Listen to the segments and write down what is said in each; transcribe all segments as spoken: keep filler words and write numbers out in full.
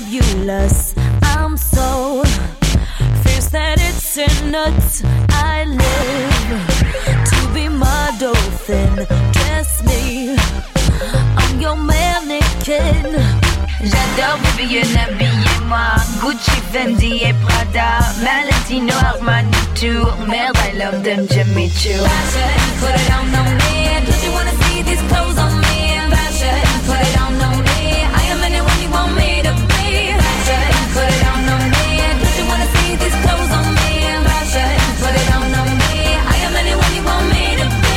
fabulous. I'm so fierce that it's in nuts. I live to be my dolphin. Dress me, I'm your mannequin. J'adore Vivienne, habillez-moi. Gucci, Fendi et Prada, Valentino, Armani too. Merde, I love them Jimmy Choo. Fashion, put it on on me. Don't you wanna see these clothes on me? Fashion, put it on on me. I am anyone you want me to be. Fashion, put it on on me. Don't you wanna see these clothes on me? Fashion, put it on on me. I am anyone you want me to be.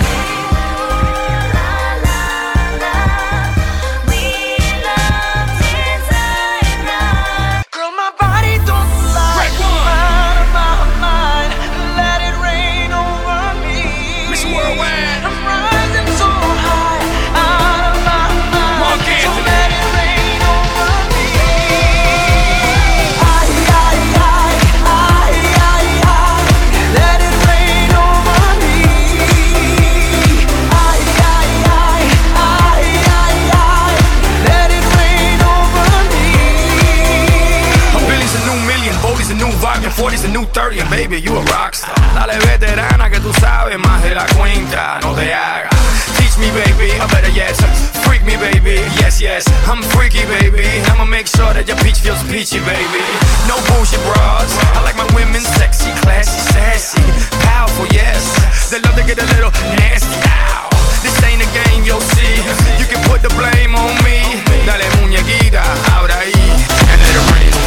forty's a new thirty and baby, you a rockstar. Dale veterana que tú sabes más de la cuenta, no te hagas. Teach me baby, or better yet, freak me baby, yes yes. I'm freaky baby, I'ma make sure that your peach feels peachy baby. No bullshit bras, I like my women sexy, classy, sassy, powerful yes. They love to get a little nasty, ow. This ain't a game, you'll see. You can put the blame on me. Dale muñequita, ahora ahí, and let it rain.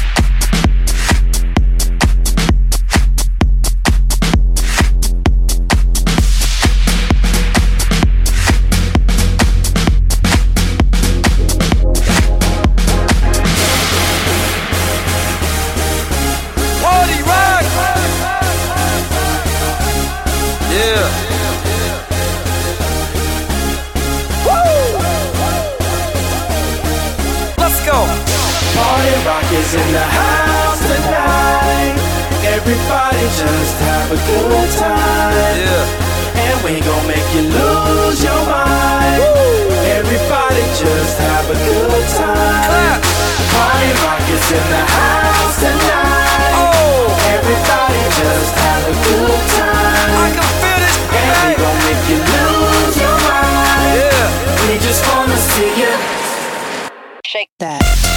Is in the house tonight. Everybody just have a good time. Yeah. And we gon' make you lose your mind. Woo. Everybody just have a good time. Clap. Party rock is in the house tonight. Oh. Everybody just have a good time. I can feel this. And we gon' make you lose your mind. Yeah. We just wanna see you shake that.